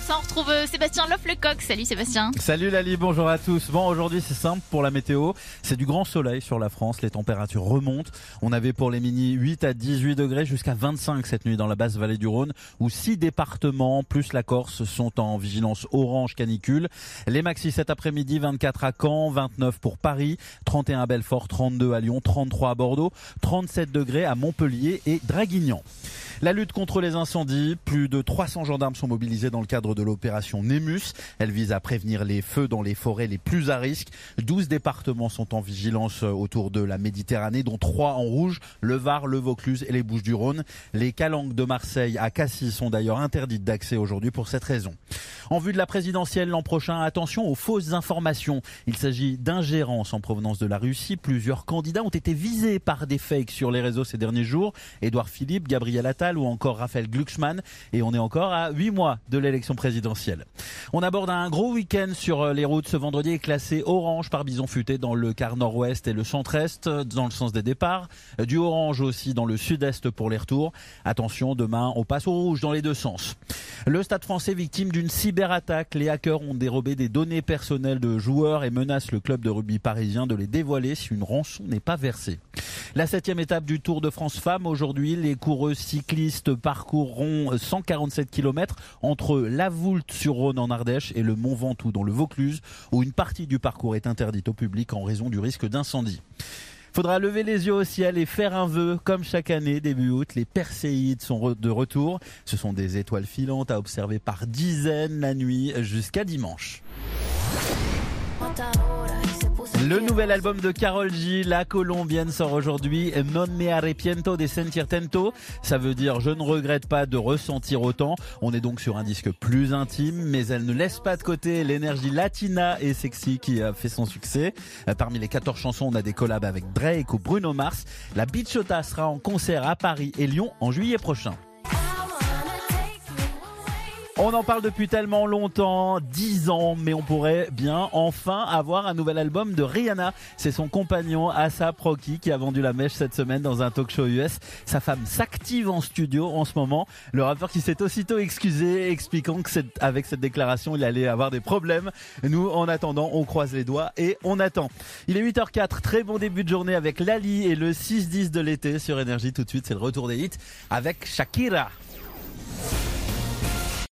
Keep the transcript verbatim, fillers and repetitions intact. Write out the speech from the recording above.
ça, on retrouve Sébastien Loff-Lecoq. Salut Sébastien. Salut Lali, bonjour à tous. Bon, aujourd'hui c'est simple pour la météo. C'est du grand soleil sur la France, les températures remontent. On avait pour les mini huit à dix-huit degrés jusqu'à vingt-cinq cette nuit dans la basse vallée du Rhône, où six départements plus la Corse sont en vigilance orange canicule. Les maxis cet après-midi, vingt-quatre à Caen, vingt-neuf pour Paris, trente et un à Belfort, trente-deux à Lyon, trente-trois à Bordeaux, trente-sept degrés à Montpellier et Draguignan. La lutte contre les incendies, plus de trois cents gendarmes sont mobilisés dans le cadre de l'opération Nemus. Elle vise à prévenir les feux dans les forêts les plus à risque. douze départements sont en vigilance autour de la Méditerranée, dont trois en rouge, le Var, le Vaucluse et les Bouches-du-Rhône. Les calanques de Marseille à Cassis sont d'ailleurs interdites d'accès aujourd'hui pour cette raison. En vue de la présidentielle l'an prochain, attention aux fausses informations. Il s'agit d'ingérence en provenance de la Russie. Plusieurs candidats ont été visés par des fakes sur les réseaux ces derniers jours. Édouard Philippe, Gabriel Attal ou encore Raphaël Glucksmann. Et on est encore à huit mois de l'élection présidentielle. On aborde un gros week-end sur les routes. Ce vendredi est classé orange par bison futé dans le quart nord-ouest et le centre-est dans le sens des départs. Du orange aussi dans le sud-est pour les retours. Attention, demain on passe au rouge dans les deux sens. Le Stade Français victime d'une cyberattaque. Les hackers ont dérobé des données personnelles de joueurs et menacent le club de rugby parisien de les dévoiler si une rançon n'est pas versée. La septième étape du Tour de France Femmes. Aujourd'hui, les coureuses cyclistes parcourront cent quarante-sept kilomètres entre La Voulte-sur-Rhône en Ardèche et le Mont Ventoux dans le Vaucluse, où une partie du parcours est interdite au public en raison du risque d'incendie. Faudra lever les yeux au ciel et faire un vœu. Comme chaque année, début août, les Perséides sont de retour. Ce sont des étoiles filantes à observer par dizaines la nuit jusqu'à dimanche. Le nouvel album de Karol G, la colombienne, sort aujourd'hui. Non me arrepiento de sentir tanto. Ça veut dire je ne regrette pas de ressentir autant. On est donc sur un disque plus intime, mais elle ne laisse pas de côté l'énergie latina et sexy qui a fait son succès. Parmi les quatorze chansons, on a des collabs avec Drake ou Bruno Mars. La Bichota sera en concert à Paris et Lyon en juillet prochain. On en parle depuis tellement longtemps, dix ans, mais on pourrait bien enfin avoir un nouvel album de Rihanna. C'est son compagnon A$AP Rocky qui a vendu la mèche cette semaine dans un talk show U S. Sa femme s'active en studio en ce moment. Le rappeur qui s'est aussitôt excusé, expliquant que cette, avec cette déclaration, il allait avoir des problèmes. Nous, en attendant, on croise les doigts et on attend. Il est huit heures quatre, très bon début de journée avec Lali et le six dix de l'été sur Énergie. Tout de suite, c'est le retour des hits avec Shakira.